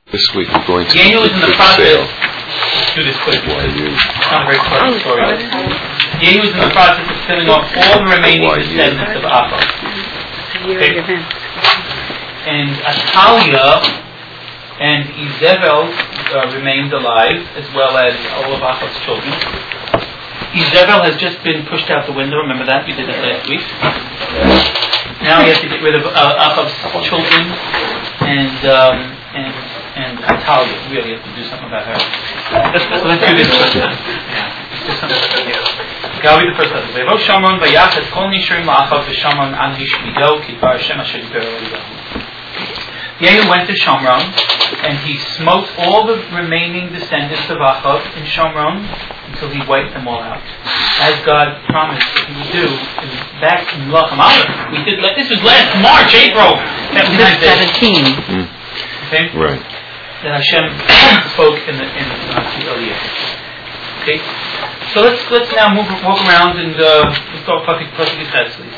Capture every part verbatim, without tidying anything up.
This week we're going to Daniel is in the process. Sale. Let's do this quickly. You? It's not a very clever story. Daniel is in the process of filling off all the remaining descendants of Appa. Okay. And Atalia and Izebel uh, remained alive, as well as all of Appa's children. Izebel has just been pushed out the window. Remember that? We did that last week. Now he has to get rid of uh, Appa's children and um, and and Atalia. We really have to do something about her. Let's, let's, let's do this first time. Yeah, let's do something about her. I'll read the first letter. Vayvo Shomron vayachet kol nishurim la'achav v'Shomron an hishmido ki dvar Hashem asher diber eliyahu. Yehu went to Shomron, and he smote all the remaining descendants of Achav in Shomron until he wiped them all out, as God promised that he would do. In, back in Lachem Aleph, we did. This was last March, April. That was seventeen. Mm. Okay. Right. That Hashem spoke in the in the Tanakh earlier. Okay. So let's let's now move walk around and uh, let's talk Pasuk Pasuk Yitzchak.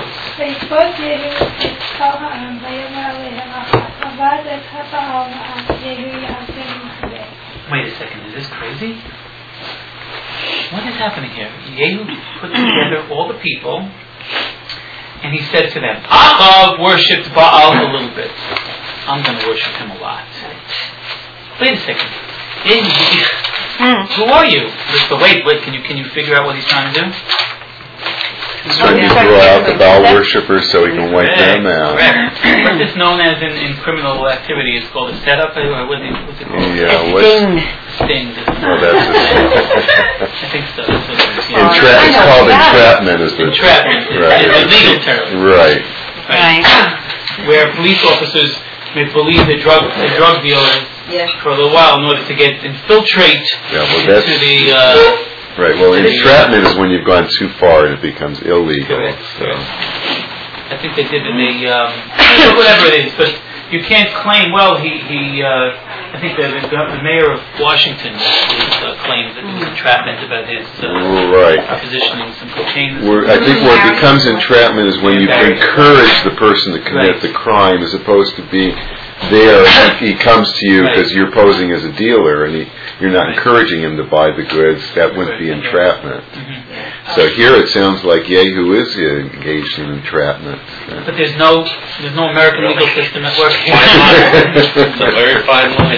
Wait a second, is this crazy? What is happening here? Yehu put together all the people, and he said to them, Achav worshipped Baal a little bit. I'm going to worship him a lot. Wait a second. Yehu, mm. Who are you? But wait, wait, can you can you figure out what he's trying to do? He's trying to throw out the Baal worshippers so he can wipe them out. What is known as in, in criminal activity is called a setup, or what is it, what's it called? Yeah, a sting. Sting. Oh, that's a I think so. That's what it is. Yeah. Entra- it's called entrapment. Is the entrapment. Right. It's a legal term. Right. Right. Where police officers may believe the drug the drug dealers yes. for a little while in order to get infiltrate yeah, well, into that's, the. Uh, right. Well, entrapment is when you've gone too far and it becomes illegal. Correct. So. I think they did in the um, whatever it is, but you can't claim. Well, he he. Uh, I think the, the, the mayor of Washington uh, claims that there was entrapment about his uh, right. positioning some cocaine. Where, I think what becomes entrapment is when you encourage the person to commit right. the crime, as opposed to being there. He, he comes to you because right. you're posing as a dealer, and he, you're not right. encouraging him to buy the goods. That wouldn't be entrapment. Mm-hmm. So here it sounds like Yehu is engaged in entrapment. But there's no there's no American legal system at work here. It's a very fine line.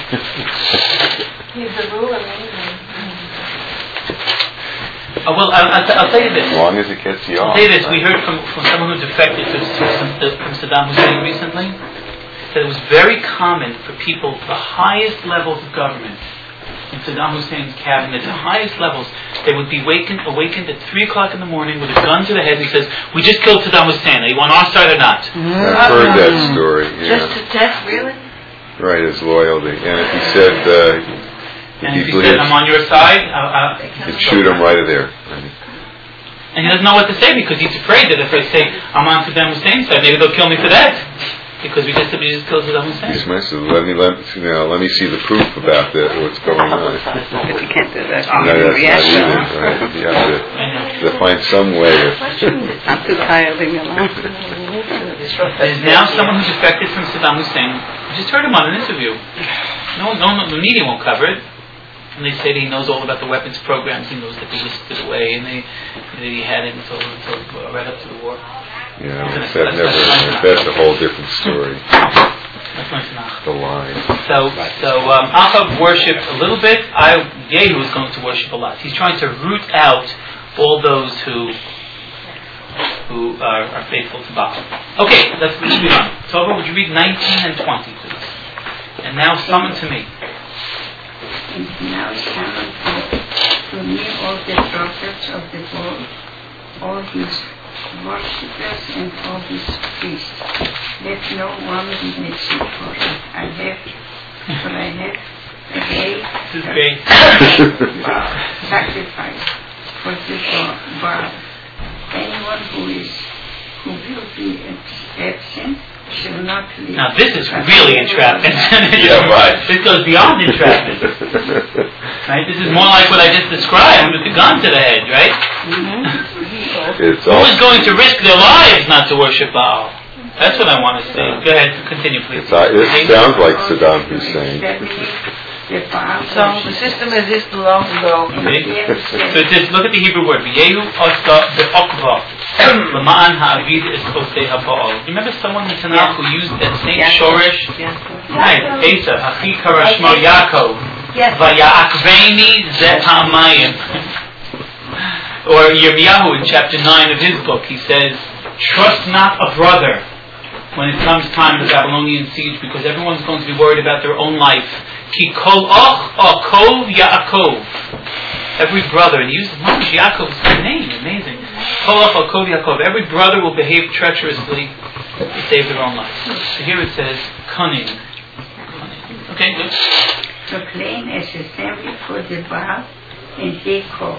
He's the ruler, Uh, well, I'll, I'll, I'll tell you this. As long as it gets you I'll off. tell you this. We heard from, from someone who defected to, to, from Saddam Hussein recently that it was very common for people at the highest levels of government in Saddam Hussein's cabinet, the highest levels, they would be wakened, awakened at three o'clock in the morning with a gun to the head. He says, "We just killed Saddam Hussein. Are you on our side or not?" Mm-hmm. I've heard that story. Yeah. Just to test, really? Right, his loyalty. And if he said, uh, if and he, if he said, "I'm on your side," I'll, I'll he'd shoot him right there. And he doesn't know what to say because he's afraid that if I say I'm on Saddam Hussein's side, maybe they'll kill me for that. Because we just we just killed Saddam Hussein. Yes, master. Let me let you know. Let me see the proof about that. What's going on? But you can't do that. No, that's not either. Right? You have to, to find some way. Of I'm too tired. Leave me alone. There's now someone who's defected from Saddam Hussein. I just heard him on an interview. No, no, the media won't cover it. And they say that he knows all about the weapons programs. He knows that they whisked it away, and they that he had it until until right up to the war. Yeah, that's, that never, that's a whole different story. The line. So, so um, Achav worshipped a little bit. I Yehu is going to worship a lot. He's trying to root out all those who who are, are faithful to Baal. Okay, let's read on. Tova, would you read nineteen and twenty, please? And now summon to me. And now summon to me all the prophets of the world, all his worshippers and all his priests. Let no one be missing for him. I have, for I have a day this is great. sacrifice for the Baal. Anyone who is who will be absent shall not leave. Now this is really entrapment. Yeah, right. This goes beyond entrapment. Right? This is more like what I just described with the gun to the head, right? Mm-hmm. It's Who is going to risk their lives not to worship Baal? That's what I want to say. Go ahead, continue, please. It's, uh, it sounds like Saddam Hussein. So the system existed long ago. Okay. So it says, look at the Hebrew word. V'yehu osta be'okva l'ma'an ha'avid es osei ha'ba'al. Remember someone in Tanakh who used that same shorish? Right. Asa, Achi karashma Yaakov. Vaya'akveni zeh ha'amayim. Or Yirmiyahu in chapter nine of his book, he says, trust not a brother when it comes time of the Babylonian siege, because everyone's going to be worried about their own life. Ki kol och akov Yaakov. Every brother, and he uses Mamish Yaakov's name, amazing. Kol och akov Yaakov. Every brother will behave treacherously to save their own life. So here it says, cunning. Cunning. Okay, good. The plain is assembly for the Baal and they call.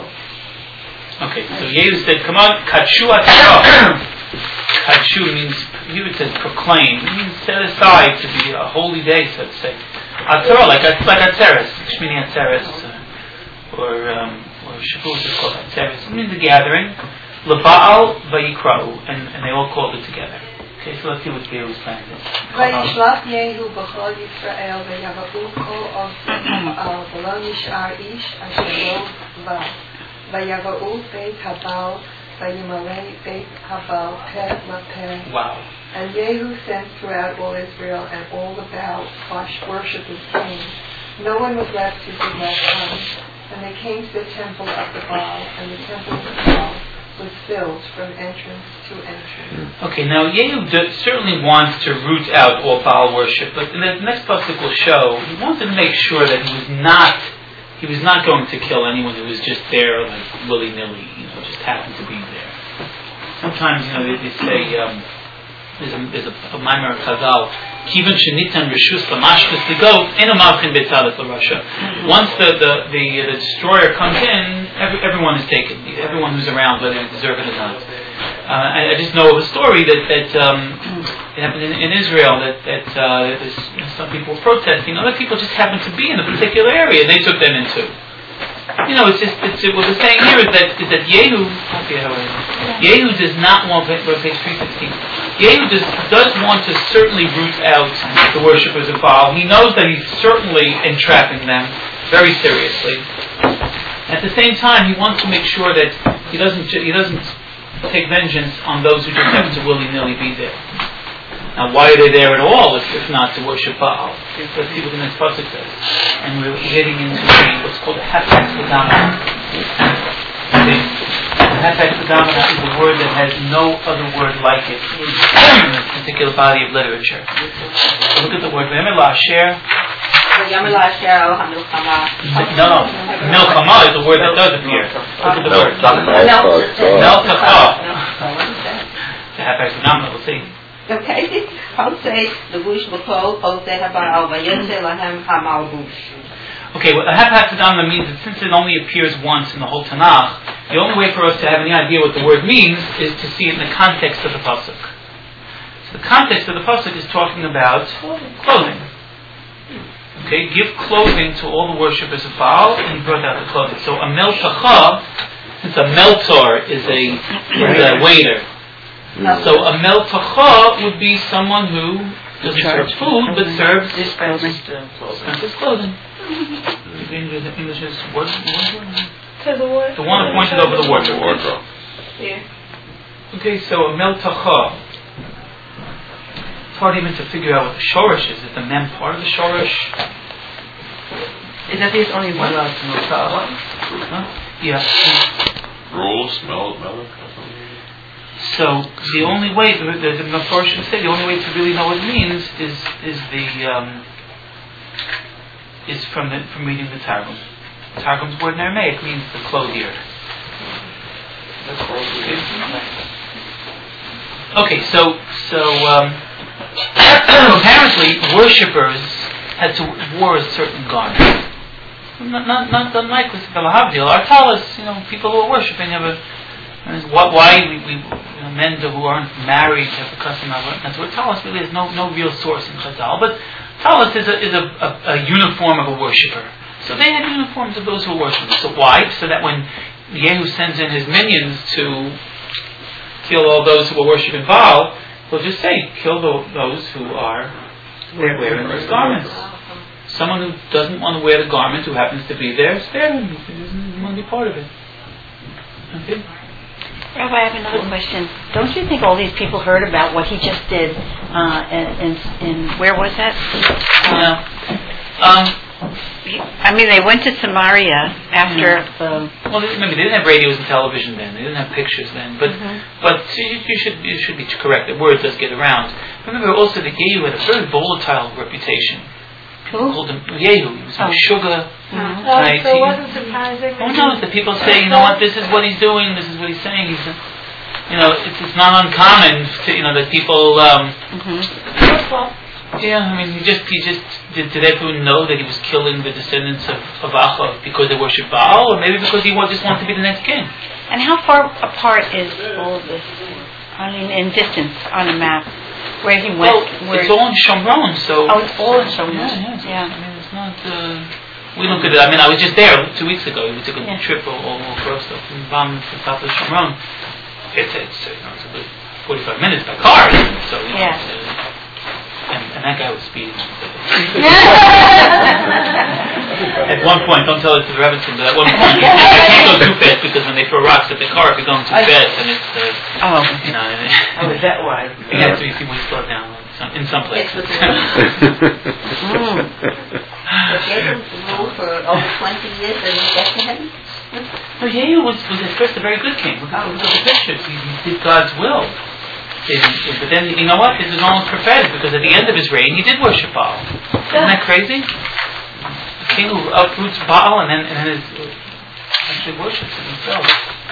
Okay, so Yehu said, come on, Kachu Atzah. Kachu means, here it says proclaim. It means set aside to be a holy day, so to say. Atzah, like, like Atzeres, Shmini Atzeres, uh, or, um, or Shavuot is called Atzeres. It means a gathering. L'Baal Vayikra'u, and, and they all called it together. Okay, so let's see what Yehu's plan is. וישלח יהוא בכל ישראל ויבואו כל עובדים על ולא נשאר איש אשר לא בא. ויבואו בית הבעל וימלא בית הבעל פה לפה. Wow. And Yehu sent throughout all Israel, and all the Baal worshippers came. No one was left who did not come. And they came to the temple of the Baal, and the temple of the Baal was filled from entrance to entrance. Okay, now Yehu d- certainly wants to root out all Baal worship, but in the next pasuk will show he wanted to make sure that he was not he was not going to kill anyone who was just there like willy nilly, you know, just happened to be there. Sometimes, you know, they, they say um, there's a there's a, a Maimer Chazal, Kivan Shenitan Rishus Lamashkas the goat in a Malkin Betzalat Russia. Once the, the, the, the destroyer comes in, every, everyone is taken. Everyone who's around, whether they deserve it or not. Uh, I, I just know of a story that, that um, it happened in, in Israel that, that uh, you know, some people were protesting. Other people just happened to be in a particular area and they took them into. You know, it's just, it's, what we're saying here is that, is that Yehu, Yehu does not want, we're page three sixteen, Yehu does, does want to certainly root out the worshippers of Baal. He knows that he's certainly entrapping them very seriously. At the same time, he wants to make sure that he doesn't, he doesn't take vengeance on those who just happen to willy-nilly be there. Now, why are they there at all if, if not to worship Baal? Let's see what the next pasuk says. And we're getting into the, what's called a Hapax Ladamana. Okay. Hapax Ladamana is a word that has no other word like it in this particular body of literature. So look at the word. Remember La'asher? No, no. Milchama is a word that does appear. Look at the word. Melchama. The Hapax Ladamana, we'll see. Okay, Hosei, the bush b'kol, Hosei haba'al, v'yetze lahem hamal bush. Okay, well, Hapax Ladamana means that since it only appears once in the whole Tanakh, the only way for us to have any idea what the word means is to see it in the context of the pasuk. So the context of the pasuk is talking about clothing. Okay, give clothing to all the worshippers of Baal, and he brought out the clothing. So a meltacha, since a meltor is a, is a waiter. So a meltacha would be someone who doesn't serve food, but serves expensive clothing. English is what? The one appointed over the wardrobe. Yeah. Okay, so a meltacha. It's hard even to figure out what the shorish is. Is the mem part of the shorish? Is that there's only one? Huh? Yeah. Roll, smell, smell it. So the only way, the, the, the Mepharshim say, the only way to really know what it means is is the um, is from the, from reading the Targum. The Targum's word in Aramaic means the clothier. Okay, so so um, apparently worshippers had to wore a certain garment. Not not not the necklace of the Lahavdil. Our talis, you know, people who are worshiping have a. What, why we, we you know, men who aren't married have the custom of it. That's what talis really is. No no real source in Chazal, but talis is a is a, a, a uniform of a worshipper. So they had uniforms of those who were worshiping. So why? So that when Yehu sends in his minions to kill all those who were worshiping Baal, we'll just say, kill the, those who are wearing those garments. Someone who doesn't want to wear the garment, who happens to be there, spare him. He doesn't want to be part of it. Okay? Rabbi, I have another question. Don't you think all these people heard about what he just did? Uh, in, in where was that? Uh, um, I mean, they went to Samaria after mm-hmm. the. Well, remember, they didn't have radios and television then. They didn't have pictures then. But mm-hmm. but you, you should you should be correct. The word does get around. Remember also that Yehu had a very volatile reputation. People called him Yehu. He was oh. sugar. Mm-hmm. Right? Oh, so it wasn't surprising. Oh no! The people say, you know what? This is what he's doing. This is what he's saying. He's, you know, it's, it's not uncommon to you know that people. Um, mm-hmm. Yeah, I mean, he just he just did. Did everyone know that he was killing the descendants of, of Achav because they worship Baal, or maybe because he just wanted to be the next king? And how far apart is all of this? I mean, in distance on a map, where he went. Well, where it's all in Shomron, so. Oh, it's all in Shomron. Yeah, yeah. yeah. I mean, it's not. Uh, we look at it. I mean, I was just there two weeks ago. We took a yeah. trip all, all across the Bam to the top of Shomron. It's it's you know it's a good forty-five minutes by car. So you know, yeah. It's, uh, And, and that guy was speeding. At one point, don't tell it to the Rebbetzin, but at one point, you can't go too fast because when they throw rocks at the car, if you're going too fast, and it's, uh, oh, you know, and, oh, is that why? Yeah, so you see when you slow down some, in some places. mm. But Yehu ruled for over twenty years, and he got to heaven? No, Yehu was, was at first a very good king. Look at, look at the pictures. He, he did God's will. In, in, but then, you know what? This is almost prophetic because at the end of his reign, he did worship Baal. Isn't that crazy? A king who uproots Baal and then, and then is, uh, actually worships it himself.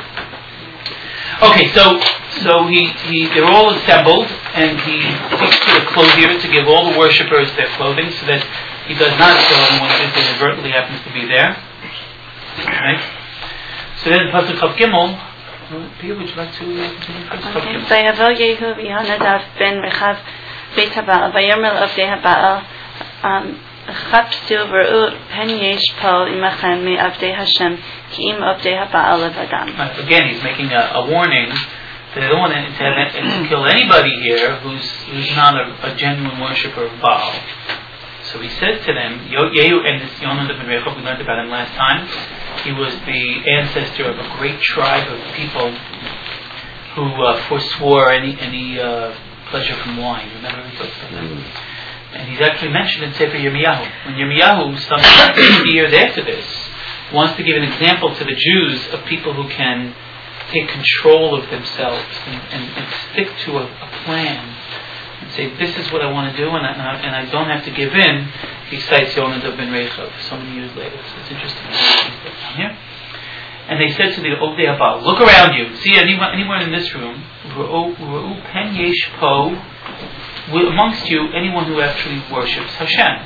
Okay, so so he, he they're all assembled, and he speaks to the clothier to give all the worshippers their clothing, so that he does not kill anyone if it inadvertently happens to be there. Right? So then, Pasuk Chav Gimel. Pia, would you like to continue first? Okay. ויבוא יהוא ויהונדב בן רחב בית הבעל ויאמר לעובדי הבעל חפשו וראו פן יש פה עמכם מעבדי השם כי אם עובדי הבעל לבדם. Again, he's making a, a warning that they don't want to, to, to kill anybody here who's who's not a, a genuine worshipper of Baal. So he says to them, Yehu, and this Yonadav ben Rechab, we learned about him last time. He was the ancestor of a great tribe of people who uh, forswore any any uh, pleasure from wine. Remember we talked about that? Mm-hmm. And he's actually mentioned in Sefer Yirmiyahu. When Yirmiyahu, some fifty years after this, wants to give an example to the Jews of people who can take control of themselves and, and, and stick to a, a plan. And say, this is what I want to do, and I, and I, and I don't have to give in. He cites Yonadav ben Rechab so many years later. So it's interesting down here. And they said to the Ovdei Habal, look around you. See anyone, anywhere in this room, Ru'u pen yesh po, amongst you, anyone who actually worships Hashem.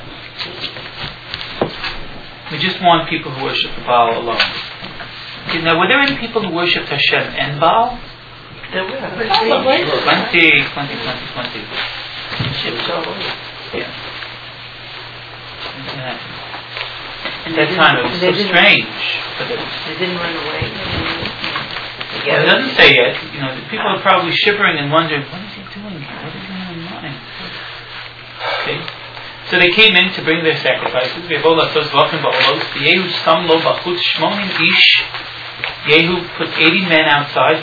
We just want people who worship the Baal alone. Okay, now, were there any people who worshipped Hashem and Baal? There were. Plenty, plenty, plenty, plenty. Yeah. At that time it was so strange. But it, they didn't run away. Well, it doesn't say yet. You know, people are probably shivering and wondering, what is he doing here? What is he have in mind? Okay. So they came in to bring their sacrifices. Yehu put eighty men outside.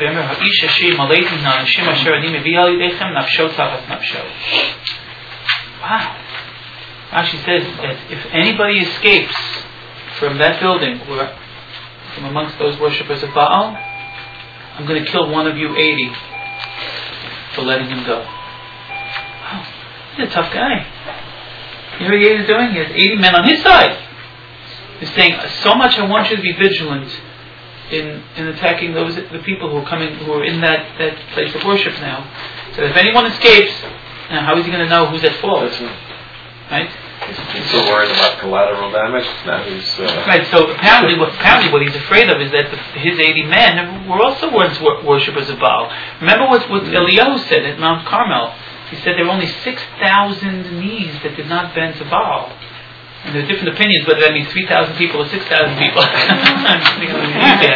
Wow. Rashi says that if anybody escapes from that building, from amongst those worshippers of Baal, I'm going to kill one of you eighty for letting him go. Wow. He's a tough guy. You know what Yehu's doing? He has eighty men on his side. He's saying, so much I want you to be vigilant in in attacking those the people who are coming who are in that, that place of worship now. So if anyone escapes, now how is he going to know who's at fault? Right? He's so worried about collateral damage. Now he's uh... right. So apparently, what apparently what he's afraid of is that the, his eighty men were also once worshippers of Baal. Remember what what Eliyahu said at Mount Carmel? He said there were only six thousand knees that did not bend to Baal. And there are different opinions whether that means three thousand people or six thousand people.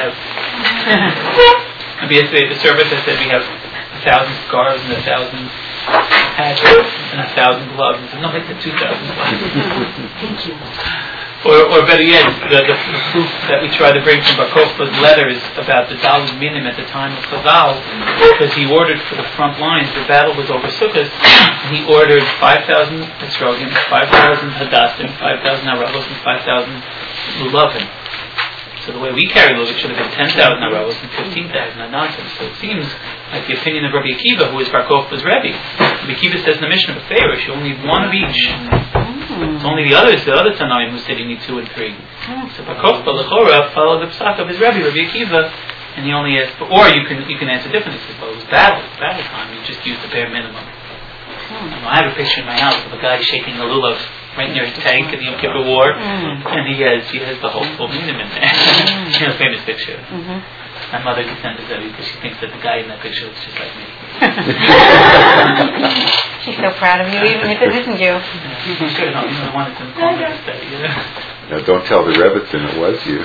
Maybe yesterday at the service I said we have a thousand scars and a thousand hats and a thousand gloves. And said, no, I said two thousand gloves. Thank you. Or, or better yet, the, the, the proof that we try to bring from Bar Kokhba's letters about the Daled Minim at the time of Chazal, because he ordered for the front lines, the battle was over Sukkot, and he ordered five thousand Esrogim, five thousand Hadassim, five thousand Aravos, and five thousand Lulavim. So the way we carry those, it should have been ten thousand Aravos and fifteen thousand Hadassim. So it seems like the opinion of Rabbi Akiva, who is Bar Kokhba's Rebbe. Rabbi Akiva says in the Mishnah of Pharaoh, you only need one of each. It's only the others, the other Tanaim, who said you need two and three. So Bar Kokhba, L'chora, followed the psak of his Rebbe, Rabbi Akiva, and he only asked, or you can you can answer differently. He said, well, it was battle, battle time, you just used the bare minimum. Hmm. I have a picture in my house of a guy shaking a lulav right near his tank in the Yom Kippur War, mm. and he has he has the whole full minimum in there. Mm. You know, famous picture. Mm-hmm. My mother descended that because she thinks that the guy in that picture looks just like me. She's so proud of you, even if it isn't you. Yeah, sure, no, you know, I wanted to call me to study, you know. Now, don't tell the Rebbitzin it was you.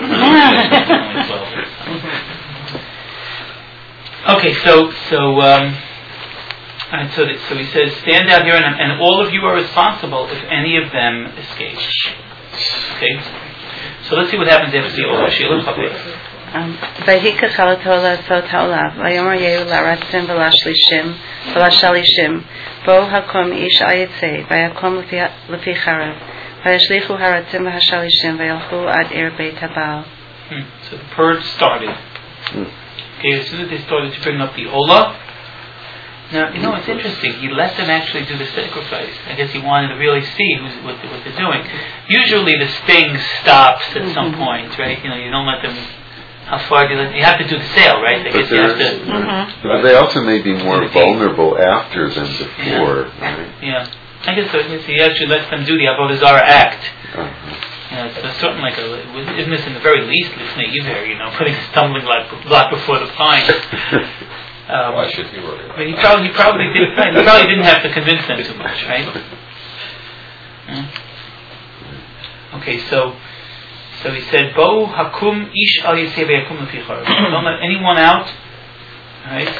Okay, so so um, and so that, so he says, stand out here, and, and all of you are responsible if any of them escape. Okay, so let's see what happens after the Ola Sheila. ויקח אותו לעשות העולה, ויאמר יהוא לרצים ולשלישים ולשלישים, בואו הקום איש אל יצא, ויקום לפי חרב, וישליכו הרצים והשלישים, וילכו עד עיר בית הבעל. So the purge started. Okay, as soon as they started to bring up the Ola, now, you know, it's interesting. He let them actually do the sacrifice. I guess he wanted to really see who's, what, what they're doing. Usually the sting stops at mm-hmm. some point, right? You know, you don't let them... How far do you let... You have to do the sale, right? I guess you have to... Mm-hmm. But they also may be more vulnerable after than before, yeah. right? Yeah. I guess so. He actually lets them do the Avodah Zarah act. Uh-huh. You know, it's sort of like a... Isn't this in the very least Lifnei Iver, you know, putting a stumbling block, block before the pine? Um, Why should he worry? But he probably, he probably did. He probably didn't have to convince them too much, right? Hmm? Okay, so, so he said, "Bo hakum ish al yisei ve'yakum lefichar." Don't let anyone out, right?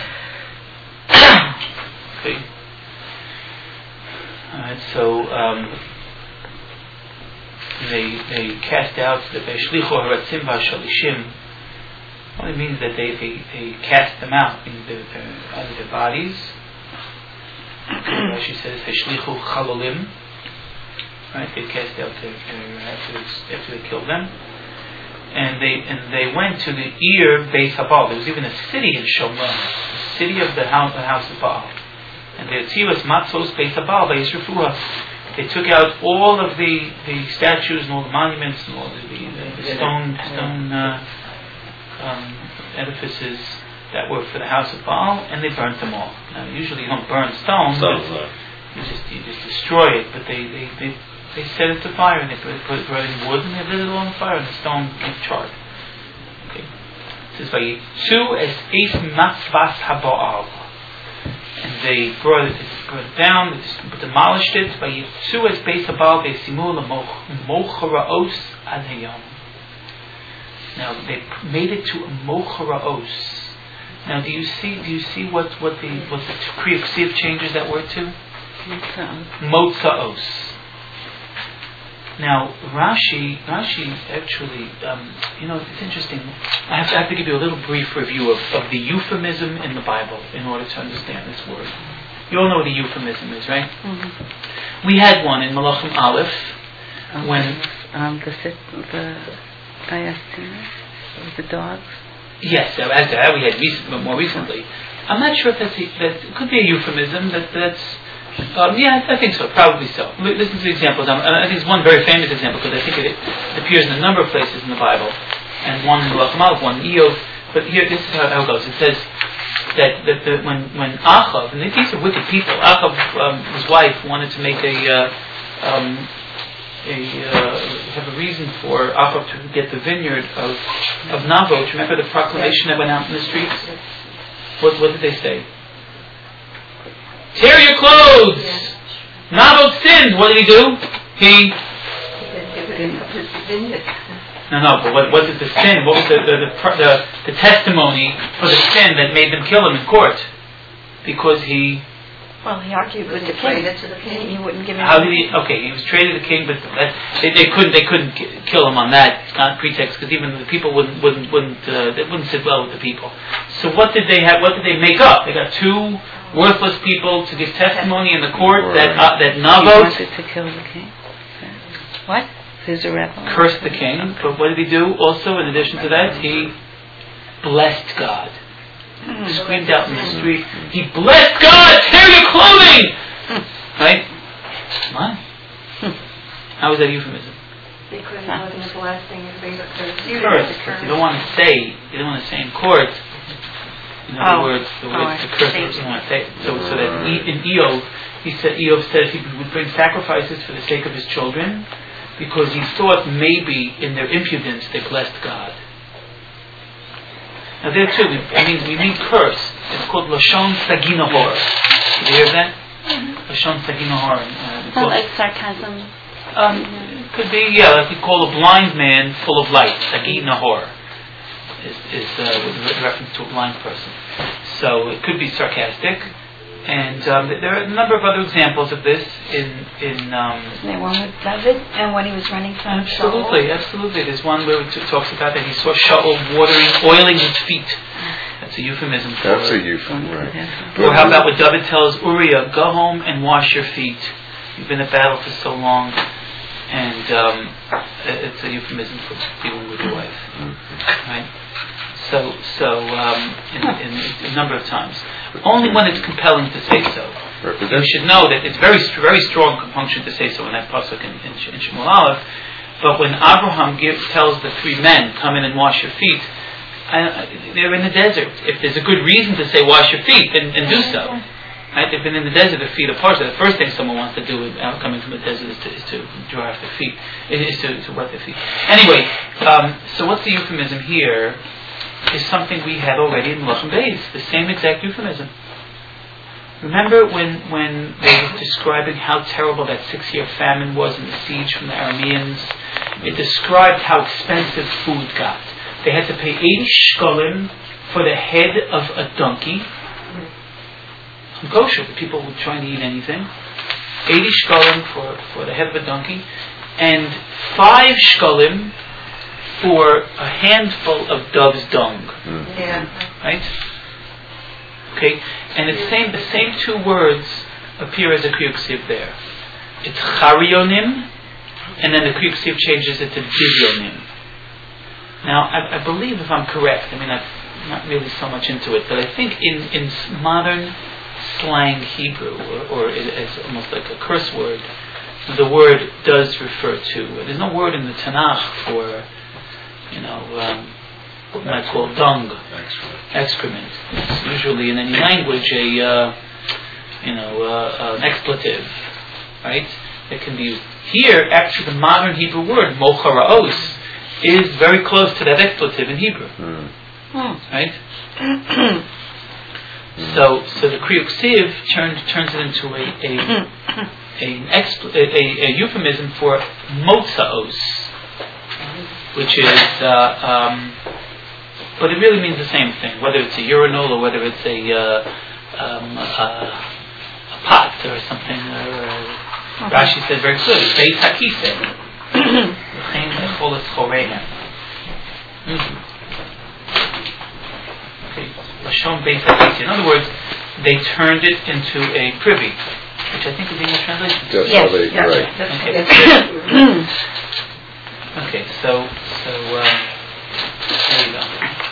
Okay. All right. So um, they they cast out the beishlichu haratzim v'ashalishim. Well, it means that they, they, they cast them out in the, the, out of their bodies. She says, "Heshlichu chalolim." Right, they cast out their, their after, they, after they killed them, and they and they went to the Ir Beis Habal. There was even a city in Shomron, the city of the house, the house of Baal, and the Tzivas Matzos Beis Habal Beis. They took out all of the, the statues and all the monuments and all the, the, the stone stone. Uh, Um, edifices that were for the house of Baal, and they burnt them all. Now, usually you don't burn stone, Stones, but you just you just destroy it. But they they, they, they set it to fire, and they put, put it right in wood, and they lit it all on fire, and the stone was charred. Okay, it says "Vayitzu es eis matzvas haBaal," and they brought it, they brought it down, they just demolished it. Vayitzu es beis haBaal ve'simu lemocharaos ad hayom. Now they made it to a mocharaos. Now, do you see? Do you see what what the what the Kriya Ksiv changes that word to? Motzaos. Now Rashi, Rashi actually, um, you know, it's interesting. I have, to, I have to give you a little brief review of, of the euphemism in the Bible in order to understand this word. You all know what a euphemism is, right? Mm-hmm. We had one in Malachim Aleph um, when um, the the. the dogs? Yes, so as that we had recent, more recently. I'm not sure if that's a, that it could be a euphemism. That that's um, yeah, I think so, probably so. Listen to the examples. Um, I think it's one very famous example because I think it, it appears in a number of places in the Bible, and one in Malachim Aleph, one in Eov. But here, this is how, how it goes. It says that that the, when when Achav, and these are wicked people. Achav, um, his wife, wanted to make a. Uh, um, A, uh, have a reason for Achav to get the vineyard of of Nabot. Remember the proclamation that went out in the streets? What what did they say? Tear your clothes! Nabot sinned. What did he do? He no no. But what what did the sin? What was the the, the the the testimony for the sin that made them kill him in court? Because he Well, he argued with the king. To the king. He wouldn't give him. How did he? Okay, he was traded to the king, but that, they, they couldn't. They couldn't ki- kill him on that on pretext because even the people wouldn't wouldn't wouldn't uh, they wouldn't sit well with the people. So what did they have? What did they make up? They got two worthless people to give testimony in the court right. that uh, that Nabot he wanted to kill the king. What? Who's a rebel? Cursed the king, okay. But what did he do? Also, in addition to that, he blessed God. Mm. Screamed out in the street, he blessed God, tear your clothing! Mm. Right? What? Mm. How is that euphemism? Because it wasn't a blessing, it was a curse. You curse. You don't want to say, you don't want to say in court, in other oh. words, the words oh, to curse, you don't want to say. So, so that in Eov, he said, Eov says he would bring sacrifices for the sake of his children, because he thought maybe in their impudence they blessed God. Now there too, we, I mean, we mean curse. It's called Lashon Saginahor. Did you hear that? Mm-hmm. Lashon Saginahor. Uh, Is that like sarcasm? Um, it could be, yeah, like we call a blind man full of light. Saginahor is, is uh, with reference to a blind person. So it could be sarcastic. And um, there are a number of other examples of this in in. Um, Isn't there one with David and when he was running from Absolutely, Shaul? Absolutely. There's one where it t- talks about that he saw Shaul watering, oiling his feet. That's a euphemism for That's it. a euphemism, right? Or how about what David tells Uriah, go home and wash your feet. You've been at battle for so long, and um, it's a euphemism for dealing with your wife, right? So, so um, in, in, in a number of times. Only when it's compelling to say so. You should know that it's very, very strong compunction to say so in that pasuk in, in, in Shmuel Aleph. But when Abraham gives, tells the three men, come in and wash your feet, I, they're in the desert. If there's a good reason to say wash your feet, then, then do so. Right? They've been in the desert, their feet are parched. The first thing someone wants to do uh, coming from the desert is to, is to dry off their feet, is to, to wet their feet. Anyway, um, so what's the euphemism here? Is something we had already in Lachem Beis, the same exact euphemism. Remember when when they were describing how terrible that six-year famine was in the siege from the Arameans? It described how expensive food got. They had to pay eighty shkolim for the head of a donkey. Kosher, the people were trying to eat anything. eighty shkolim for, for the head of a donkey, and five shkolim for a handful of dove's dung. Mm. Yeah. Right? Okay? And it's same, the same two words appear as a Kriyuk Siv there. It's charionim, and then the Kriyuk Siv changes it to divyonim. Now, I, I believe, if I'm correct, I mean, I'm not really so much into it, but I think in, in modern slang Hebrew, or, or it, it's almost like a curse word, the word does refer to, there's no word in the Tanakh for, you know, um, what I call dung, excrement. excrement. It's usually in any language a, uh, you know, uh, an expletive, right? That can be used. Here, actually, the modern Hebrew word mocharaos is very close to that expletive in Hebrew, mm. right? so, so the Kriyuk Siv turns turns it into a a a, expl- a, a, a euphemism for motzaos, which is. Uh, um, But it really means the same thing, whether it's a urinal or whether it's a, uh, um, uh, a pot or something. Or, uh, Rashi says very clearly, Beis HaKiseh. Lashon Beis HaKiseh. In other words, they turned it into a privy, which I think is the English translation. That's yes, how they, yes, right. Yes. Okay. okay, so, so, um, there you go.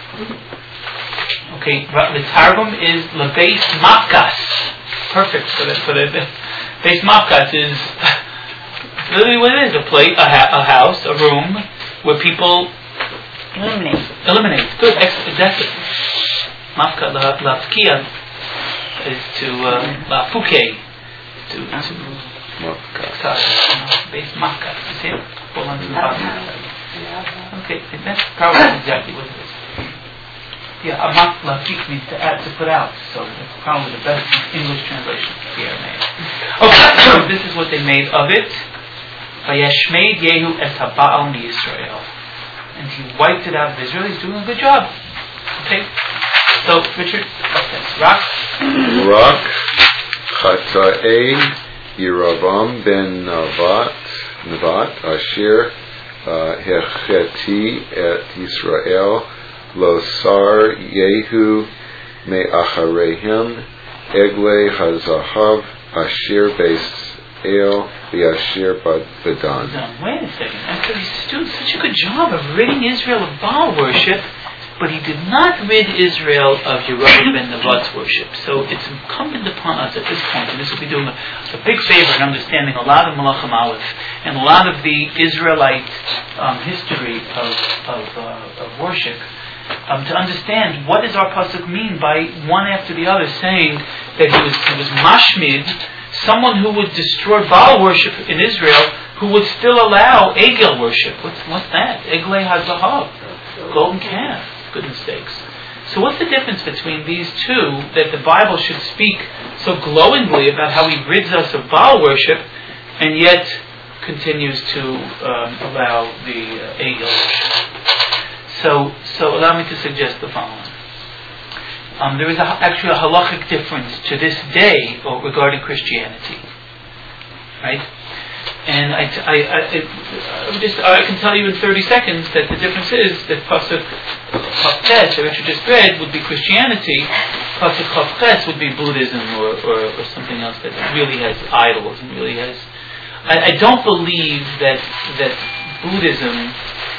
Okay, the Targum is Lebeis Mafkas. Perfect for the for the, the Beis Mafkas is literally what it is: a plate, a, ha- a house, a room where people eliminate. Eliminate. Good, ex- exactly. Mafka la lafkia is to uh, lafuke to to Mafkas. Beis Mafkas. You see it? Hold on to the bottom. Okay, that's probably exactly what it is. Yeah, amak lafik means to add, to put out. So that's probably the best English translation we ever made. Okay, so this is what they made of it. Vayashmeid Yehu es haba'al miYisrael, and he wiped it out of Israel. He's doing a good job. Okay, so Richard, what's this? Rock. Rock. Chata'e Yeravam ben Navat Navat Asher Hecheti et Yisrael Losar Yehu Me'acharehem Egle Hazahav Asher Beis El V'Asher Badan. No, wait a second. After he's doing such a good job of ridding Israel of Baal worship, but he did not rid Israel of Yeroboam ben Nevat's worship. So it's incumbent upon us at this point, and this will be doing a, a big favor in understanding a lot of Malachim Aleph and a lot of the Israelite um, history of of, uh, of worship, um, to understand what does our pasuk mean by one after the other saying that he was he was mashmid, someone who would destroy Baal worship in Israel, who would still allow Egel worship. What's what's that? Eglei HaZahav, golden calf. Goodness sakes. So what's the difference between these two, that the Bible should speak so glowingly about how he rids us of Baal worship, and yet continues to um, allow the uh, Egel worship? So, so allow me to suggest the following. Um, there is a, actually a halachic difference to this day regarding Christianity, right? And I, I, I, I, just, I can tell you in thirty seconds that the difference is that Pasuk Chavtes, which you just read, would be Christianity. Pasuk Chavtes would be Buddhism or, or, or something else that really has idols and really has. I, I don't believe that that Buddhism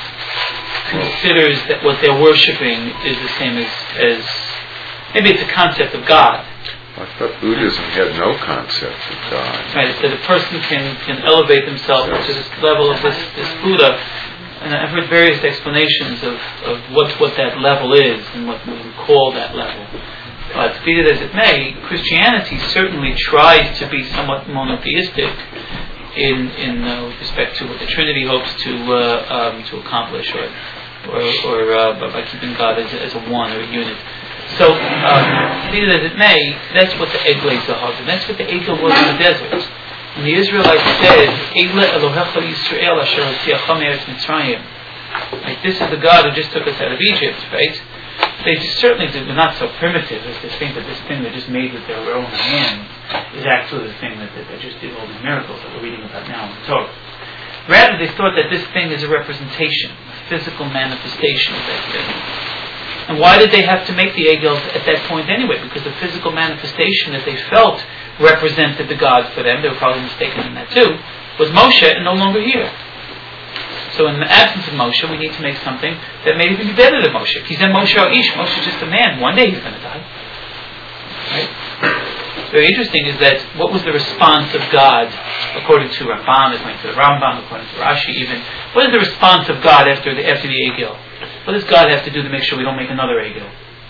considers that what they're worshiping is the same as, as maybe it's a concept of God. I thought Buddhism had no concept of God. Right, so the person can, can elevate themselves yes. to this level of this, this Buddha. And I've heard various explanations of, of what, what that level is and what we would call that level. But be it as it may, Christianity certainly tries to be somewhat monotheistic in in uh, with respect to what the Trinity hopes to uh, um, to accomplish, or or, or uh, by keeping God as, as a one or a unit. So, um, be it as it may, that's what the Eglei Zahav, and that's what the Egel was in the desert. When the Israelites said, Egle Elohecha Yisrael Asher Hotziacham Eretz Mitzrayim, like, this is the God who just took us out of Egypt, right? They just certainly did, were not so primitive as to think that this thing they just made with their own hands is actually the thing that, that they just did all these miracles that we're reading about now in the Torah. Rather, they thought that this thing is a representation, a physical manifestation of that thing. And why did they have to make the Egel at that point anyway? Because the physical manifestation that they felt represented the God for them, they were probably mistaken in that too, was Moshe and no longer here. So in the absence of Moshe, we need to make something that may even be better than Moshe. He's in Moshe Ish. Moshe is just a man. One day he's going to die. Right? What's very interesting is that what was the response of God, according to Rambam, according to the Rambam, according to Rashi even, what is the response of God after the, after the Egel? What does God have to do to make sure we don't make another Egel?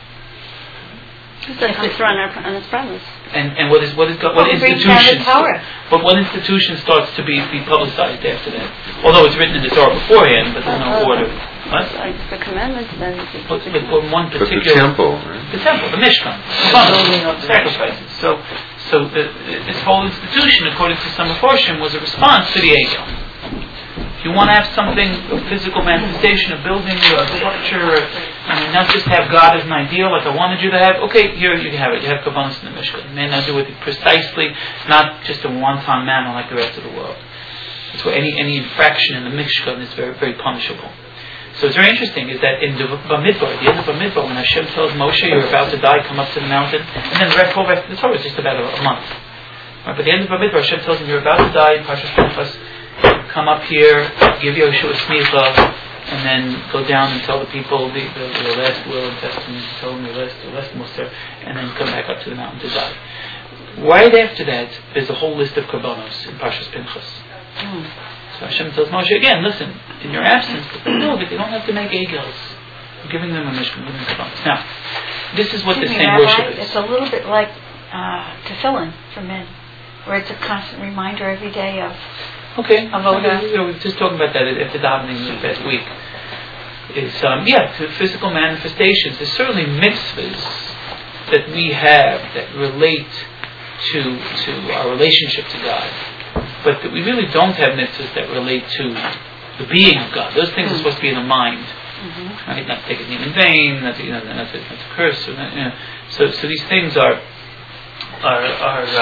It's like it's run on its premise. And and what is what is God, what well, institution? But what institution starts to be, be publicized after that? Although it's written in the Torah beforehand, but there's no order. What? Like the commandments, then. But, but, but one particular. But the temple, right? The temple, the Mishkan, the sacrifices. So so the, this whole institution, according to some portion, was a response to the Egel. If you want to have something, a physical manifestation, a building, a structure, I mean, not just have God as an ideal like I wanted you to have, okay, here you have it. You have Kabbalas in the Mishkan. You may not do it precisely, not just a one-time manner like the rest of the world. That's why any, any infraction in the Mishkan is very, very punishable. So it's very interesting is that in the Bamidbar, the end of Bamidbar, when Hashem tells Moshe, you're about to die, come up to the mountain, and then the whole rest of the Torah is just about a, a month. Right, but at the end of Bamidbar, Hashem tells him, you're about to die in Parshas Pinchas, come up here, give Yoshua smicha, and then go down and tell the people the, the, the last will and testament, tell them the last, the last muster, and then come back up to the mountain to die. Right after that, there's a whole list of korbanos in Parshas Pinchas. Mm. So Hashem tells Moshe again, listen, in your absence, no, but they don't have to make egels. I'm giving them a mishkan, giving them korbanos. Now, this is what the same worship is. It's a little bit like uh, tefillin for men, where it's a constant reminder every day of. Okay, okay. You know, we were just talking about that after davening the past week. It's um, yeah, physical manifestations. There's certainly mitzvahs that we have that relate to to our relationship to God, but that we really don't have mitzvahs that relate to the being of God. Those things mm-hmm. are supposed to be in the mind, mm-hmm. right? Not to take his name in vain, not to you know, not to, not to curse. Or not, you know. So so these things are are are. Um,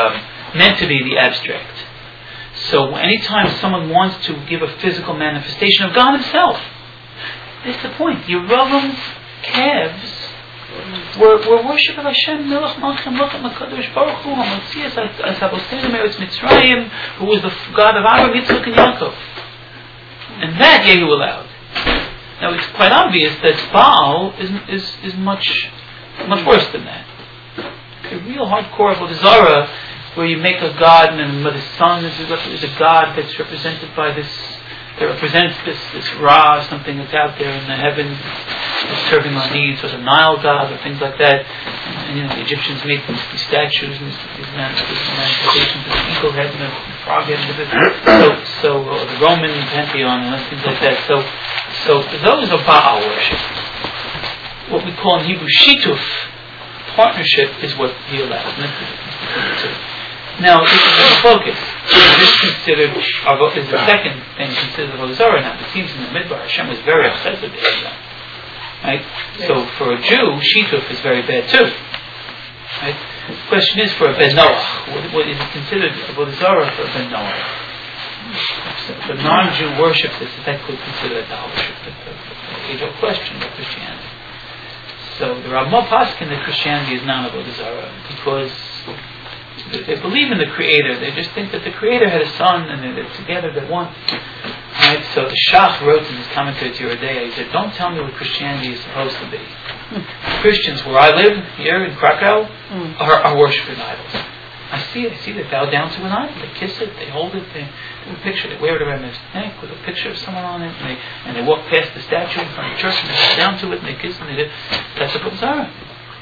meant to be the abstract. So anytime someone wants to give a physical manifestation of God Himself, that's the point. Yeravam's calves were, were worship of Hashem, Melech Malchim Malchim HaKadosh Baruch Hu, HaMotzias HaSavosenu Meretz Mitzrayim, who was the God of Abraham, Yitzchak, and Yaakov. And that Yehu allowed. Now it's quite obvious that Baal is is, is much much worse than that. The real hardcore of Avodah Zarah, where you make a god and the sun is a, is a god that's represented by this, that represents this this Ra, something that's out there in the heavens, that's serving our needs, or the Nile god, or things like that. And, and you know, the Egyptians made these, these statues and these, these manifestations of the eagle head and the frog head, and the, so so or the Roman pantheon and things like that. So so those are Baal worship. What we call in Hebrew shituf, partnership, is what he allows. Now, this is the focus. Is this considered, is the second thing considered Avodah Zarah? Now, it seems in the Midbar, Hashem was very obsessed with Israel. Right? So, for a Jew, shituf is very bad too. Right? The question is, for a Ben Noach, what, what is it considered Avodah Zarah for a Ben Noach? If a non-Jew worships this, that could consider idolatry. That's an age-old question about Christianity. So, the Ramah Paskin that Christianity is not Avodah Zarah because they believe in the Creator. They just think that the Creator had a son and they're together, they're one. Right? So the Shach wrote in his commentary to Yeridea, he said, don't tell me what Christianity is supposed to be. Mm. Christians, where I live, here in Krakow, mm. are, are worshiping idols. I see it. I see they bow down to an idol. They kiss it, they hold it, they do a picture, they wear it around their neck with a picture of someone on it, and they, and they walk past the statue in front of the church and they bow down to it and they kiss and they do. That's a Avodah Zarah.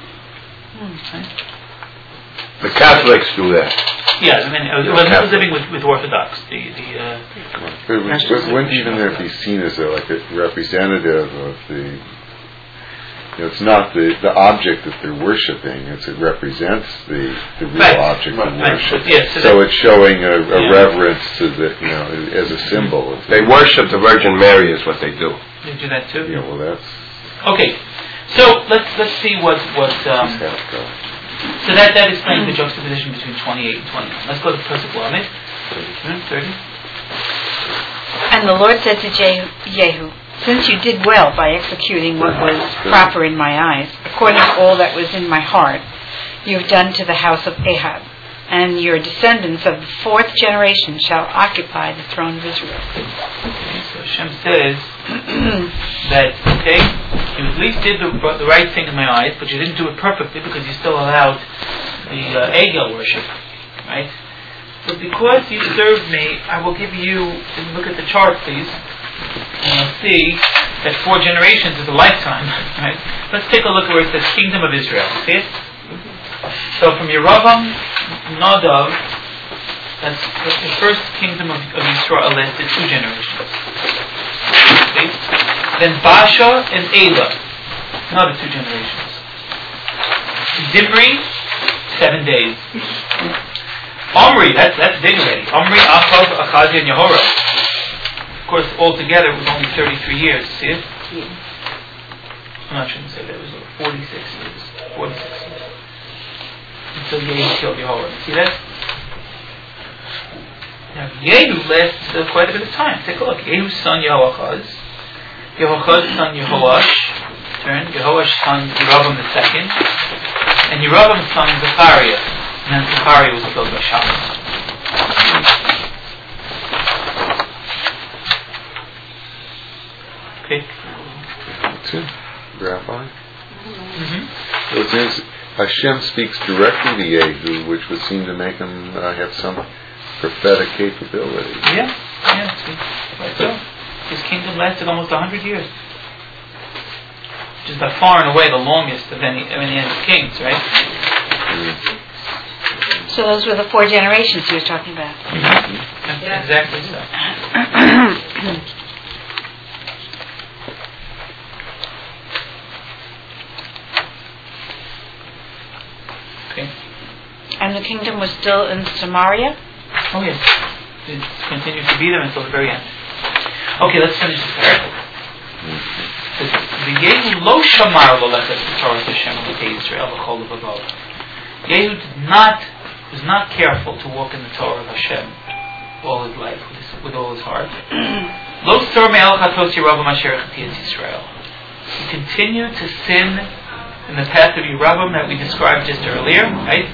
Mm. Right? The Catholics do that. Yeah, I mean, it was, it was living with, with Orthodox. The the. Uh, but it wouldn't even there be seen as a, like a representative of the. You know, it's not the, the object that they're worshiping. It's it represents the, the real right. object right. of worship. Right. Yeah, so, so it's showing a, a yeah. reverence to the you know as a symbol. They worship the Virgin Mary, is what they do. They do that too. Yeah, well, that's okay. So let's let's see what what. Um, So that, that explains the juxtaposition between twenty-eight and twenty-nine. Let's go to Pasuk Lamed. thirty. And the Lord said to Jehu, since you did well by executing what was proper in my eyes, according to all that was in my heart, you have done to the house of Ahab, and your descendants of the fourth generation shall occupy the throne of Israel. Okay, so Hashem says that, okay, you at least did the, the right thing in my eyes, but you didn't do it perfectly because you still allowed the uh, Egel worship, right? But because you served me, I will give you, if you look at the chart, please, and you'll see that four generations is a lifetime, right? Let's take a look at where it says Kingdom of Israel. See it? So from Yeravam, Nadav, that's the first kingdom of, of Yisrael lasted two generations. See? Then Basha and Elah, another two generations. Zimri, seven days. Omri, that's that's big already. Omri, Achav, Achazi, and Yehoram. Of course, altogether it was only thirty-three years. See it? I'm not trying to say that. It was forty-six years. forty-six years. Until Yehu killed Yehoram. See that? Now, Yehu lasted uh, quite a bit of time. Take a look. Yehu's son Yehoachaz. Yehoachaz's son Yehoash. Turn. Yehoash's son Yeravam the second. And Yeravam's son Zechariah. And then Zechariah was killed by Shammah. Okay. That's it. Rabbi. Mm-hmm. So it says Hashem speaks directly to Yehu, which would seem to make him uh, have some prophetic capability. Yeah, yeah, see. Right so. His kingdom lasted almost a hundred years. Which is by far and away the longest of any of any of his kings, right? Mm. So those were the four generations he was talking about. Mm-hmm. Yeah. Exactly so. Okay. And the kingdom was still in Samaria? Oh yes. It continued to be there until the very end. Okay, let's finish this paragraph. The Yehu lo shamar lo lechet Torah Hashem l'kei Yisrael v'chol levav. Yehu did not was not careful to walk in the Torah of Hashem all his life, with, his, with all his heart. Lo stor me'el chatos Yeravam asher chatias Yisrael. He continued to sin in the path of Yeravam that we described just earlier, right?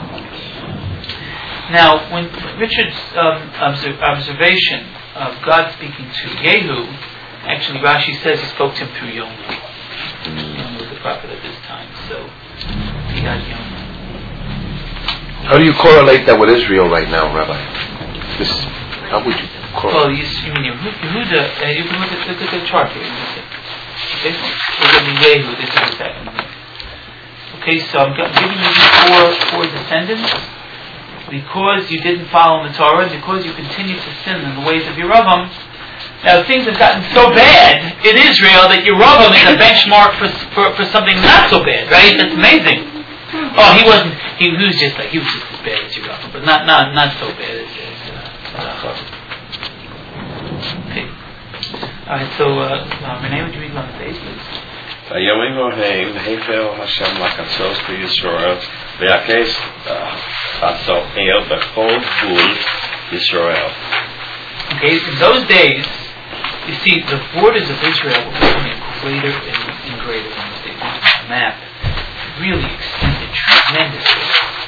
Now, when Richard's um, observ- observation of God speaking to Yehu, actually Rashi says he spoke to him through Yonah. Yonah was the prophet at this time, so he had Yonah. How do you correlate that with Israel right now, Rabbi? This, how would you correlate? Well, you, you mean Yehuda, uh, you can look at, look at the chart here. Okay? Look at the Yehu, this is the second. Okay, so I'm giving you these four, four descendants because you didn't follow the Torah, because you continue to sin in the ways of Yeravam. Now things have gotten so bad in Israel that Yeravam is a benchmark for, for for something not so bad, right? That's amazing. Oh, he wasn't. He, he was just like he was just as bad as Yeravam, but not not not so bad as. as uh, okay. All right. So, uh, uh, Renee, would you read on the page, please? Vayomim Oheim Hevel Hashem Lakatzos Yisrael V'Yakes Chatzot El Bechol Gvul Yisrael. Okay, in those days, you see, the borders of Israel were becoming greater and, and greater in those days. The map really extended tremendously.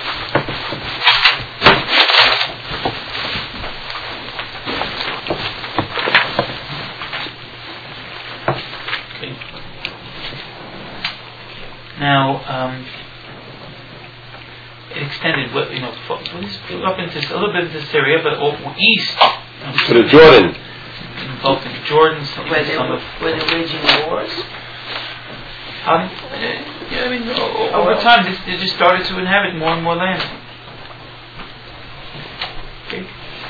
Okay. Now, um, it extended, you know, up into a little bit into Syria, but east. To the Jordan. Both in Jordan, some, Were they, some of were they waging wars? Um, yeah, I mean, o- over time, this, they just started to inhabit more and more land. Okay.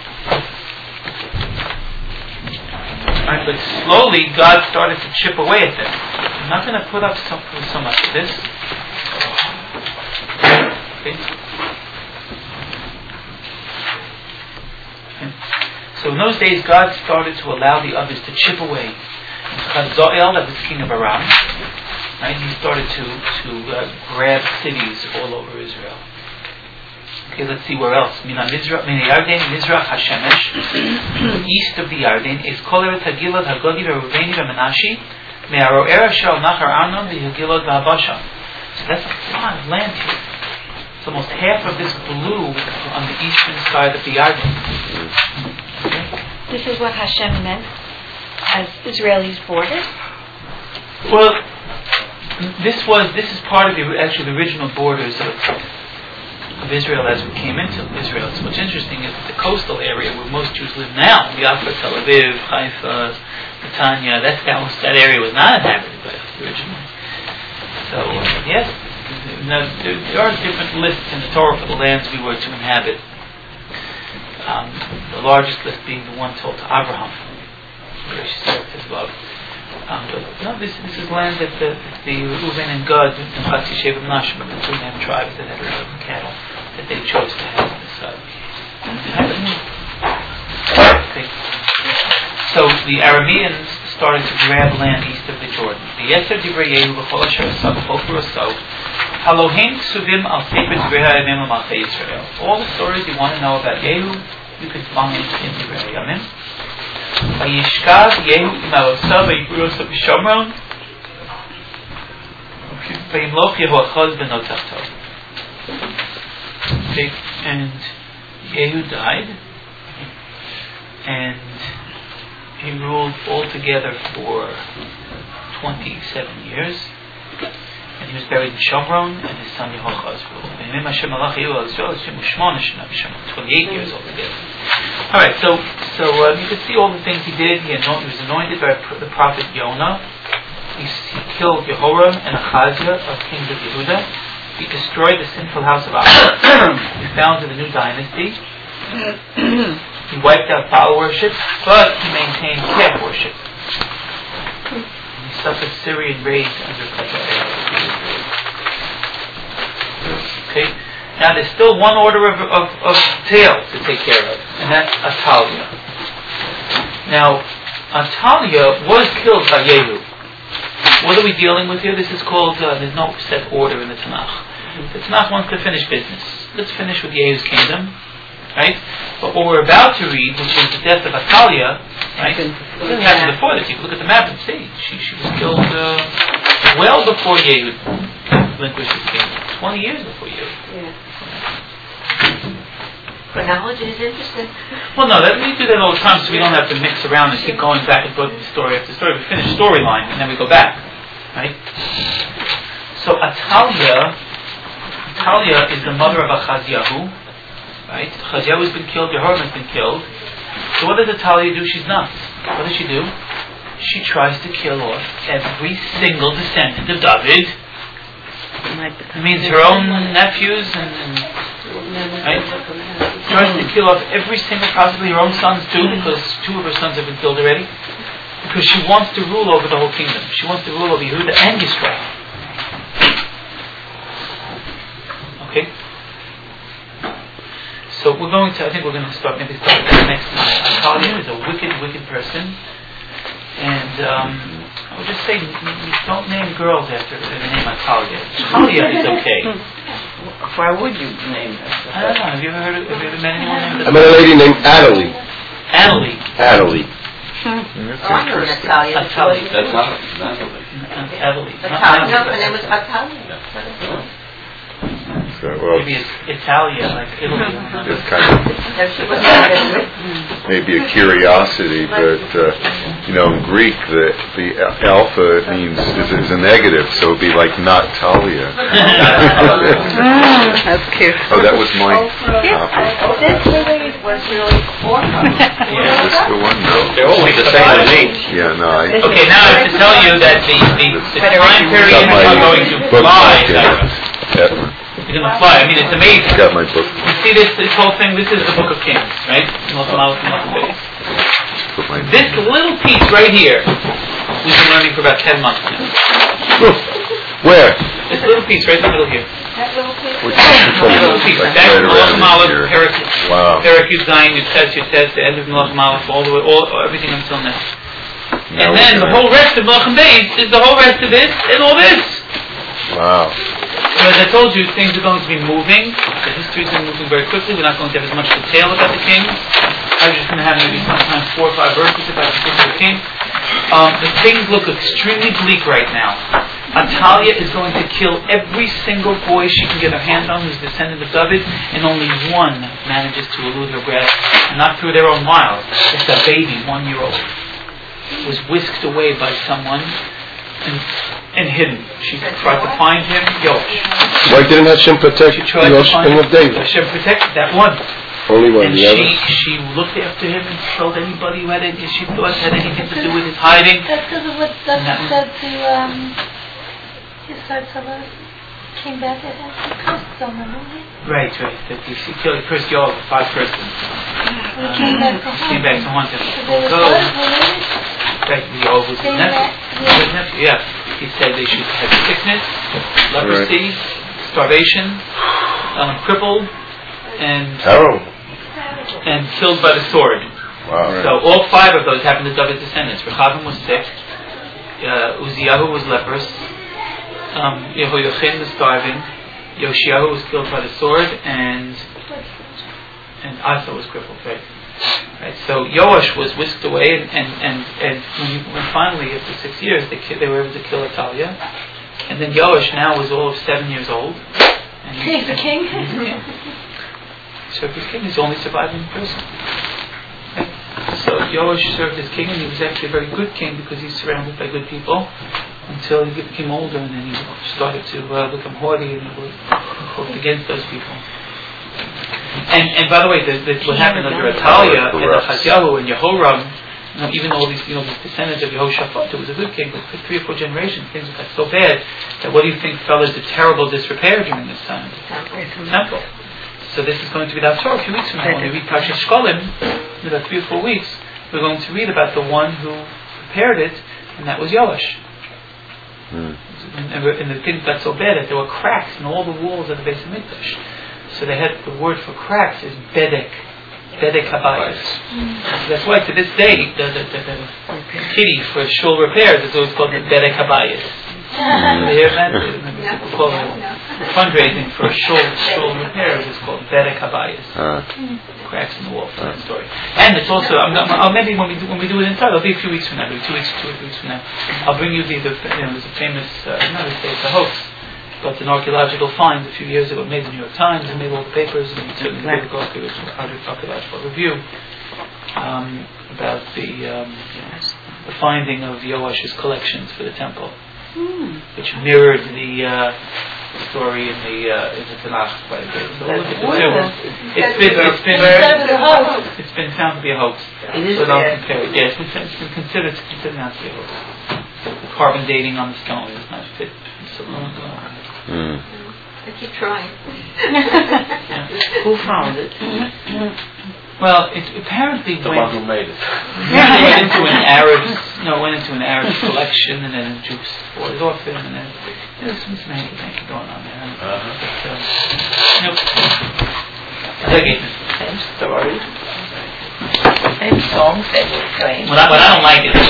Right, but slowly, God started to chip away at them. I'm not going to put up so, so much of this. Okay. Okay. So in those days, God started to allow the others to chip away. Chazael, that was king of Aram, right? He started to to uh, grab cities all over Israel. Okay, let's see where else. Mina Mizrach, Mina Yarden, Mizrach Hashemesh, east of the Yarden, is Koleret Hagilad Hagodi Veruveni Vermenashi, Me'aro'er Shal Nachar Arnon V'Hagilad V'Habasha. So that's a lot of land here. It's almost half of this blue on the eastern side of the Yarden. This is what Hashem meant as Israelis' borders? Well, this was this is part of the actually the original borders of, of Israel as we came into Israel. So what's interesting is that the coastal area where most Jews live now, Yafa, Tel Aviv, Haifa, Netanya, that that, was, that area was not inhabited by us originally. So uh, yes, there, there are different lists in the Torah for the lands we were to inhabit. Um, the largest list being the one told to Abraham, where she said his love. Um, but no, this this is land that the, the Reuven and Gad and Chatzi Sheva Menashe, the two main tribes that had herds and cattle, that they chose to have on this side. Okay. So the Arameans started to grab land east of the Jordan. The Yeser Divrei Yehu B'chol Asher Asa B'chol P'roso Halohem Ksuvim Al Sefer Divrei Hayamim L'Malchei Yisrael. All the stories you want to know about Yehu, you can find in Divrei Hayamim. Vayishkav Yehu Imalosav Vayikurosav B'Shomron Vayimloch Yehu Achaz B'Notachto. Okay, and Yehu died, and he ruled altogether for twenty-seven years. And he was buried in Shomron, and his son Yehoachaz ruled. twenty-eight years altogether. Alright, so so uh, you can see all the things he did. He, anoint, he was anointed by the prophet Yonah. He, he killed Jehoram and Achaziah of kings of Yehuda. He destroyed the sinful house of Asa. He founded a new dynasty. He wiped out Baal worship, but he maintained calf worship. He suffered Syrian raids under Qatar. Okay. Now there's still one order of, of, of tales to take care of, and that's Atalia. Now, Atalia was killed by Yehu. What are we dealing with here? This is called, uh, there's no set order in the Tanakh. The Tanakh wants to finish business. let's finish with Yehu's kingdom, right? But what we're about to read, which is the death of Athaliah, right? It happened before this. You can look at the map and see she she was killed uh, well before Yehu relinquished his kingdom, twenty years before Yehu. Yeah. Chronology is interesting. Well, no, that, we do that all the time, so we don't have to mix around and keep going back and forth with story after story. We finish storyline and then we go back, right? So Athaliah, Athaliah is the mother of Achazyahu, right? Achazyahu has been killed. Jehoram has been killed. So what does Athaliah do? She's nuts. What does she do? She tries to kill off every single descendant of David. It means her own nephews and, and right? She tries to kill off every single, possibly her own sons too, because two of her sons have been killed already. Because she wants to rule over the whole kingdom. She wants to rule over Yehuda and Yisrael. Okay? So we're going to, I think we're going to start, maybe start with that next time. Athaliah is a wicked, wicked person. And um, I would just say, don't name girls after the name Athaliah. Athaliah is okay. Why would you name her? I don't know. Have you ever heard of, have you ever met anyone named I met a lady named Adelie. Adelie. Adelie. Oh, I know an Italian. Athaliah. That's not Natalie. Adelie. Italian. No, her name was Italian. So, well, Maybe it's Italia, like Italy. it's kind of No, she was not good. maybe a curiosity, but uh, you know, in Greek, the the alpha means is, is a negative, so it'd be like not Talia. That's cute. Oh, that was my copy. This really was really awesome. Yeah. Is this the one? No. They're always the same as me. Yeah, no. I, Okay, now I have to tell you that the, the, the time period got are my going to book fly. mark Sarah. in it. You're going to fly. I mean, it's amazing. Got my book. You see this this whole thing? This is the Book of Kings, right? Malachim Aleph and Malachim Beis. Put my This little piece right here, we've been learning for about ten months now. Where? This little piece right in the middle here. That little piece. Which- This little piece. Like That's right around Malachim Aleph, here. Perak, Wow. Perak Yud Zayin, Yud Tes, Yud Tes, the end of Malachim Aleph, all the way, all everything until now. Now And we're then the gonna- whole rest of Malachim Beis is the whole rest of this and all this. Wow. So as I told you, things are going to be moving. The history is going to be moving very quickly. We're not going to have as much detail about the kings. I'm just going to have maybe sometimes four or five verses about the particular king. Um, the things look extremely bleak right now. Athaliah is going to kill every single boy she can get her hand on who's a descendant of David, and only one manages to elude her grasp, and not through their own wiles. It's a baby, one year old, was whisked away by someone and, and hidden. She tried to find him, Yoash. Why didn't Hashem protect She the tried to find offspring him. of David? Hashem protected that one. Only one. And The she, other? she looked after him and killed anybody who had any, she thought had anything to do with his hiding. That's because of what That Dustin was- said to um, his Sartzala came back and had cursed someone, didn't he? Right, right. That he, she killed Chris Yoel, five persons. When he came back to haunt Came back to haunt him. So they were So, blood related? right, Yoel was his They nephew. met, His yeah. nephew, yeah. He said they should have sickness, leprosy, starvation, um, crippled, and Terrible. and killed by the sword. Wow. So all five of those happened to David's descendants. Rechavam was sick. Uh, Uziyahu was leprous. Um, Yehoiachin was starving. Yoshiyahu was killed by the sword, and and Asa was crippled. Right. Right. So Yoash was whisked away, and and and, and when, he, when finally after six years they ki- they were able to kill Athaliah, and then Yoash now was all of seven years old. And He's the king? He's the king. So he's king. He's the only surviving person. So Yoash served as king, and he was actually a very good king because he's surrounded by good people until he became older, and then he started to uh, become haughty, and he was fought against those people. And and by the way, the, the, what happened under Athaliah and Achazyahu and Yehoram, you know, even all these you know these descendants of Yehoshaphat, who was a good king, but for three or four generations things got so bad that what do you think fell into terrible disrepair during this time? The temple. So this is going to be the Torah a few weeks from now. When we read Parashat Shkolim, in about three or four weeks, we're going to read about the one who prepared it, and that was Yoash. Hmm. And, and the things got so bad that there were cracks in all the walls of the Beis Hamikdash. So they had the word for cracks is bedek, bedek habayis. So that's why to this day the, the, the, the kitty for shul repairs is always called the bedek habayis. You hear that? People call it fundraising for shul shul repair, which is called Bedek Habayis. Uh, Cracks in the wall, for that story. And it's also, I'm not, oh, maybe when we do when we do it inside, it'll be a few weeks from now, maybe two weeks, two or three weeks from now. I'll bring you the, the you know, there's a famous, uh, not to say it's a hoax, but an archaeological find a few years ago. It made the New York Times and made all the papers, and certainly the Biblical Archaeological Review um, about the um, you know, the finding of Yoash's collections for the temple, Mm. which mirrored the uh, story in the uh, in the Tanakh quite a bit. So look at the two. It's been it's been it's been found to be a hoax. It is So don't there. compare it. Yeah, it's been, it's been considered it's considered not to be a hoax. The carbon dating on the stone is not fit so long ago. mm. I keep trying. Yeah. Who found it? Well, it apparently The went, one who made it. it went into an Arab, no, it went into an Arab collection, and then Jews bought it off him, and then there's some hanky panky going on there. Uh-huh. But, uh, nope. Okay. Same story. Same song, same refrain. What I, what I don't like is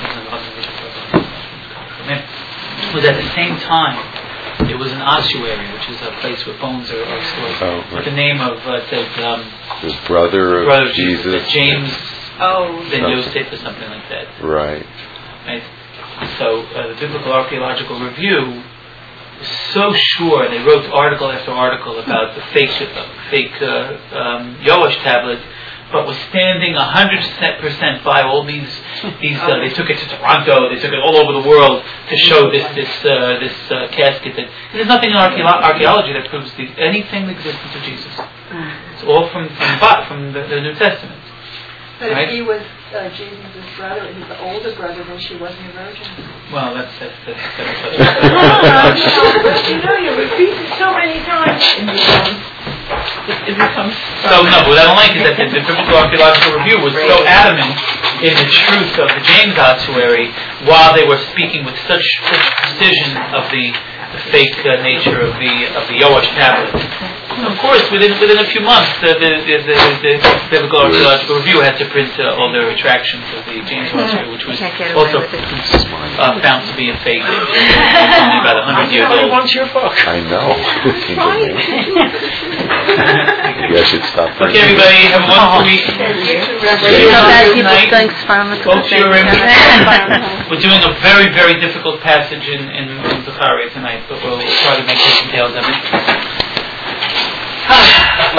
was at the same time it was an ossuary, which is a place where bones are, are stored. Oh, right. With the name of uh, the um, His brother of brother of Jesus. Jesus, James Oh, Ben Something. Yosef or something like that. Right. Right? So uh, the Biblical Archaeological Review was so sure, they wrote article after article about the fake uh, fake uh, um, Yoash tablet, but was standing one hundred percent by all these these. Uh, they took it to Toronto, they took it all over the world to show this this uh, this uh, casket. That there's nothing in archaeolo- archaeology that proves the, anything the existence of Jesus. It's all from from, from the, the New Testament. But Right. if he was uh, Jesus' brother, and he's the older brother, then she wasn't a virgin. Well, that's that's that's. that's, But you know, you repeat it so many times. It, it becomes so no. What I don't like is that the, the Biblical Archaeological Review was so adamant in the truth of the James ossuary, while they were speaking with such, such precision of the, the fake uh, nature of the of the Yoash tablet. And of course, within within a few months, uh, the, the, the, the Biblical Archaeological Review had to print uh, all their retractions of the James ossuary, which was also uh, found to be a fake. Only about a hundred years old. wants your book. I know. Maybe I should stop. Okay, everybody, have a wonderful week. Folks, you're in. We're doing a very, very difficult passage in, in, in Zechariah tonight, but we'll try to make the details of it.